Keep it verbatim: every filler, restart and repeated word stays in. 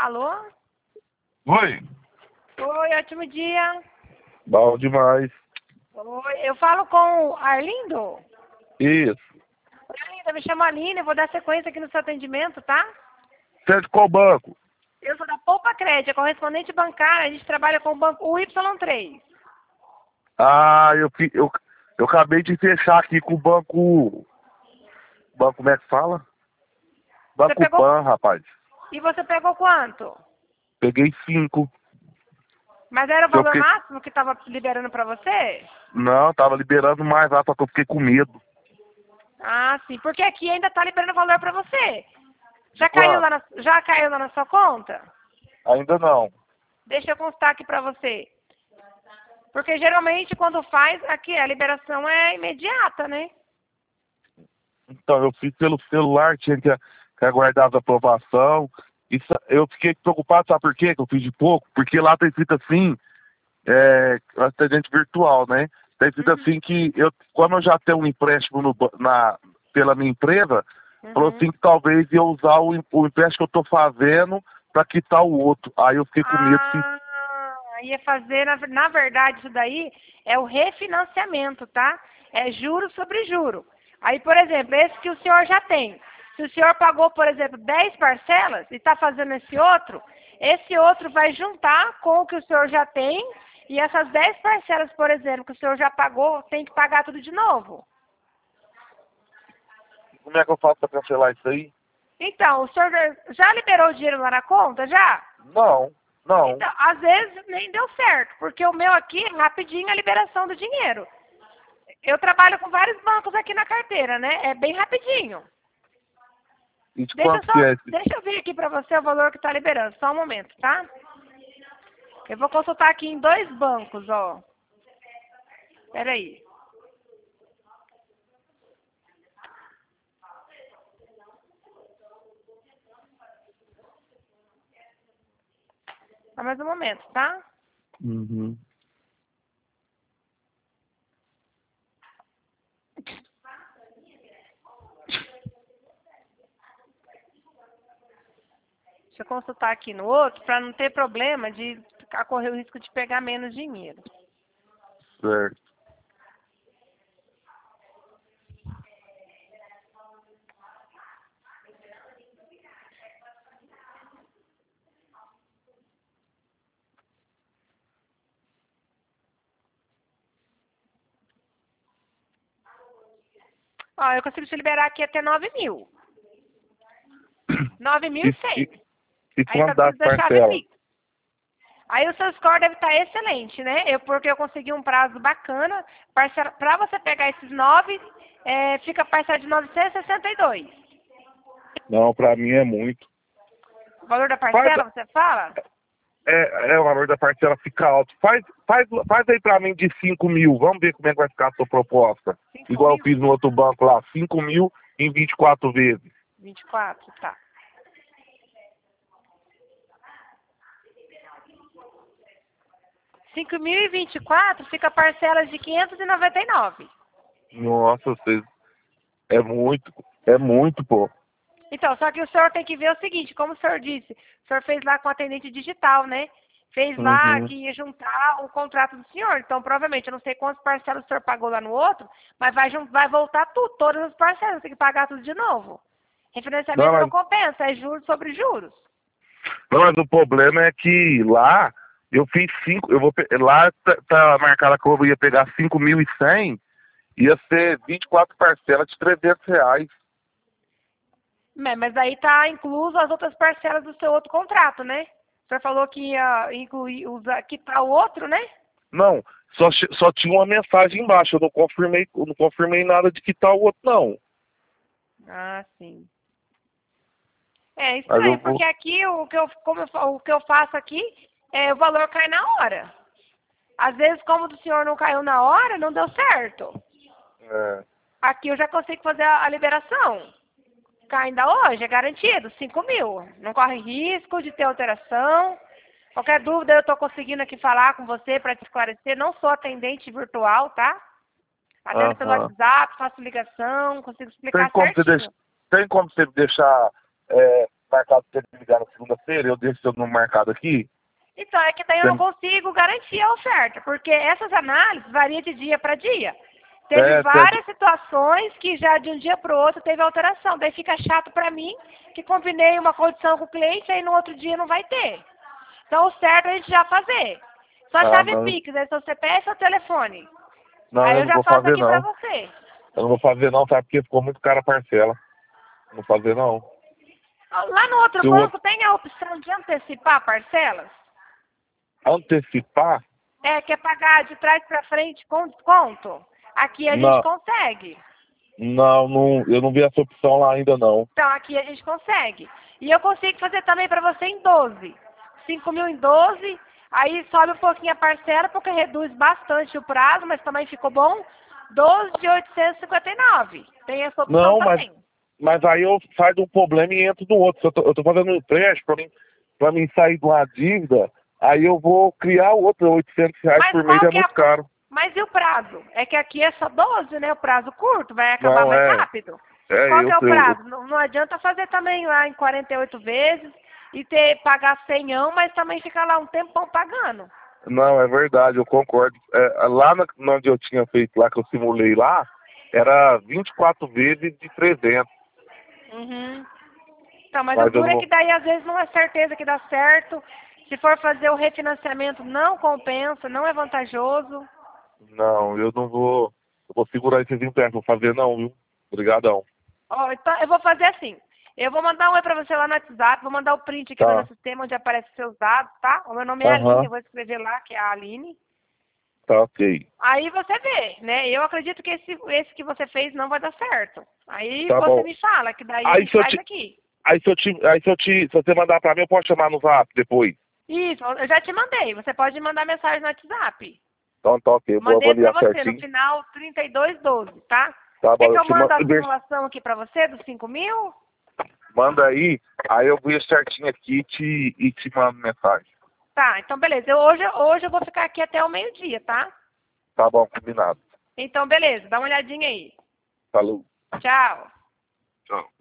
Alô? Oi. Oi, ótimo dia. Bom demais. Oi, eu falo com o Arlindo? Isso. Oi, Arlindo, eu me chamo Aline, eu vou dar sequência aqui no seu atendimento, tá? Você é de qual banco? Eu sou da Poupa Crédito, correspondente bancária, a gente trabalha com o banco U Y três. Ah, eu, fi- eu, eu acabei de fechar aqui com o banco... Banco, como é que fala? Você Banco pegou... Pan, rapaz. E você pegou quanto? Peguei cinco. Mas era o Eu valor fiquei... máximo que estava liberando para você? Não, tava liberando mais lá, só que eu fiquei com medo. Ah, sim, porque aqui ainda está liberando valor para você. Já De caiu lá quanto? na, já caiu lá na sua conta? Ainda não. Deixa eu constar aqui para você. Porque geralmente quando faz, aqui a liberação é imediata, né? Então, eu fiz pelo celular, tinha que, que aguardar a aprovação. Isso, eu fiquei preocupado, sabe por quê que eu fiz de pouco? Porque lá tem escrito assim, é, atendente virtual, né? Tem escrito Uhum. assim que, eu, como eu já tenho um empréstimo no, ba- na, pela minha empresa, falou Uhum. assim que talvez eu usar o, em- o empréstimo que eu estou fazendo para quitar o outro. Aí eu fiquei com medo se... Ah, ia fazer, na, na verdade, isso daí é o refinanciamento, tá? É juro sobre juro. Aí, por exemplo, esse que o senhor já tem. Se o senhor pagou, por exemplo, dez parcelas e está fazendo esse outro, esse outro vai juntar com o que o senhor já tem e essas dez parcelas, por exemplo, que o senhor já pagou, tem que pagar tudo de novo. Como é que eu faço para cancelar isso aí? Então, o senhor já liberou o dinheiro lá na conta, já? Não, não. Então, às vezes nem deu certo, porque o meu aqui é rapidinho a liberação do dinheiro. Eu trabalho com vários bancos aqui na carteira, né? É bem rapidinho. E de Deixa eu quanto só, que é esse? deixa eu ver aqui pra você o valor que tá liberando. Só um momento, tá? Eu vou consultar aqui em dois bancos, ó. Peraí. Só mais um momento, tá? Uhum. Deixa eu consultar aqui no outro pra não ter problema de correr o risco de pegar menos dinheiro. Certo. Ó, eu consigo te liberar aqui até nove mil. Nove mil E, e cem. e, e Aí só quanto dá as preciso da chave parcelas? Pix. Aí o seu score deve estar excelente, né? Eu, porque eu consegui um prazo bacana. Para você pegar esses nove, é, fica a parcela de novecentos e sessenta e dois. Não, pra mim é muito. O valor da Faz, parcela, você fala? é, é, o valor da parcela fica alto. Faz, faz, faz aí pra mim de cinco mil. Vamos ver como é que vai ficar a sua proposta. cinco Igual eu mil? fiz no outro banco lá. Cinco mil em vinte e quatro vezes. vinte e quatro, tá. cinco mil e vinte e quatro fica a parcela de quinhentos e noventa e nove. Nossa, vocês... É muito. É muito, pô. Então, só que o senhor tem que ver o seguinte, como o senhor disse, o senhor fez lá com atendente digital, né? Fez lá Uhum. que ia juntar o contrato do senhor. Então, provavelmente, eu não sei quantas parcelas o senhor pagou lá no outro, mas vai, jun- vai voltar tudo, todas as parcelas, tem que pagar tudo de novo. Não, Refinanciamento não mas, compensa, é juros sobre juros. não, mas o problema é que lá eu fiz cinco. Eu vou, pe- lá tá, tá marcada que eu ia pegar cinco mil e cem. Ia ser vinte e quatro parcelas de trezentos reais. É, mas aí tá incluso as outras parcelas do seu outro contrato, né? O senhor falou que ia incluir, usar, quitar o outro, né? Não, só, chi- só tinha uma mensagem embaixo. Eu não confirmei, eu não confirmei nada de quitar o outro, não. Ah, sim. É Mas eu estranho, vou. porque aqui o que eu, como eu, fa- o que eu faço aqui, é, o valor cai na hora. Às vezes, como o do senhor não caiu na hora, não deu certo. É, Aqui eu já consigo fazer a, a liberação. Cai ainda hoje, é garantido, cinco mil. Não corre risco de ter alteração. Qualquer dúvida eu estou conseguindo aqui falar com você para te esclarecer. Não sou atendente virtual, tá? Atendo pelo aham. WhatsApp, faço ligação, consigo Tem explicar como você deixar, certinho. tem como você deixar é, marcado pra você ligar na segunda-feira, eu deixo seu número marcado aqui. Então, é que daí eu não consigo garantir a oferta, porque essas análises variam de dia para dia. Teve É, várias situações que já de um dia para o outro teve alteração. Daí fica chato para mim, que combinei uma condição com o cliente, aí no outro dia não vai ter. Então, o certo é a gente já fazer. Só Ah, chave não. Pix, é seu C P F ou telefone. Não, Aí eu eu não já vou faço fazer aqui para não. você. Eu não vou fazer não, sabe? Porque ficou muito cara a parcela. Não vou fazer não. Lá no outro Se o banco outro tem a opção de antecipar parcelas? antecipar, É, quer pagar de trás para frente com desconto? Aqui a gente não, consegue. não, não, eu não vi essa opção lá ainda não. Então, aqui a gente consegue. E eu consigo fazer também para você em doze. cinco mil em doze, aí sobe um pouquinho a parcela, porque reduz bastante o prazo, mas também ficou bom. doze de oitocentos e cinquenta e nove. Tem essa opção Não, mas, também. mas aí eu saio de um problema e entro no outro. Se Eu tô, eu tô fazendo um empréstimo pra mim, pra mim sair de uma dívida, aí eu vou criar outra, oitocentos reais Mas por mês qual é que é muito a... caro. Mas e o prazo? É que aqui é só doze, né? O prazo curto, vai acabar Não, mais é, rápido. é, Qual que eu, é o eu, eu- prazo? Não, não adianta fazer também lá em quarenta e oito vezes e ter, pagar cem, mas também ficar lá um tempão pagando. não, é verdade, eu concordo. É, lá na, onde eu tinha feito lá, que eu simulei lá, era vinte e quatro vezes de trezentos. Uhum. Então, mas o Mas eu duro não é vou, que daí às vezes não é certeza que dá certo. Se for fazer o refinanciamento, não compensa, não é vantajoso. não, eu não vou, eu vou segurar esses empréstimos, vou fazer não, viu? Obrigadão. Ó, então eu vou fazer assim. Eu vou mandar um oi pra você lá no WhatsApp, vou mandar o print aqui no meu Tá, sistema onde aparecem seus dados, tá? O meu nome é Aline, aham, eu vou escrever lá que é a Aline. tá ok. Aí você vê, né? Eu acredito que esse, esse que você fez não vai dar certo. Aí Tá você bom. me fala, que daí a Aí gente se eu faz te, aqui. aí se eu te, aí se eu te, se você mandar pra mim, eu posso chamar no zap depois. Isso, eu já te mandei. Você pode mandar mensagem no WhatsApp. Então tá ok, eu vou Mandei pra avaliar você no certinho. final trinta e dois doze, tá? Tá Quer bom, que eu eu te mando mando, a simulação aqui pra você dos cinco mil? manda aí, aí eu vejo certinho aqui e te, e te mando mensagem. Tá, então beleza. Eu, hoje, hoje eu vou ficar aqui até o meio-dia, tá? Tá bom, combinado. Então beleza, dá uma olhadinha aí. Falou. Tchau. Tchau.